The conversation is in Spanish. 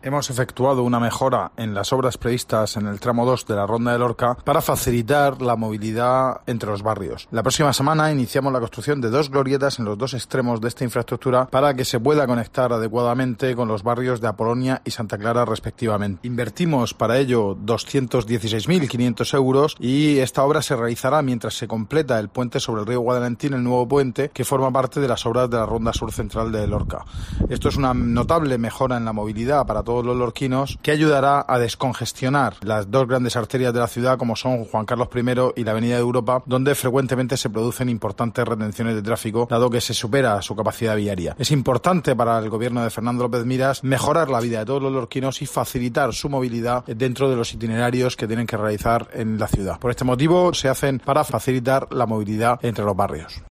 Hemos efectuado una mejora en las obras previstas en el tramo 2 de la Ronda de Lorca para facilitar la movilidad entre los barrios. La próxima semana iniciamos la construcción de 2 glorietas en los 2 extremos de esta infraestructura para que se pueda conectar adecuadamente con los barrios de Apolonia y Santa Clara respectivamente. Invertimos para ello 216.500 euros y esta obra se realizará mientras se completa el puente sobre el río Guadalentín, el nuevo puente que forma parte de las obras de la Ronda Sur Central de Lorca. Esto es una notable mejora en la movilidad para todos los lorquinos que ayudará a descongestionar las 2 grandes arterias de la ciudad como son Juan Carlos I y la Avenida de Europa, donde frecuentemente se producen importantes retenciones de tráfico dado que se supera su capacidad viaria. Es importante para el gobierno de Fernando López Miras mejorar la vida de todos los lorquinos y facilitar su movilidad dentro de los itinerarios que tienen que realizar en la ciudad. Por este motivo se hacen para facilitar la movilidad entre los barrios.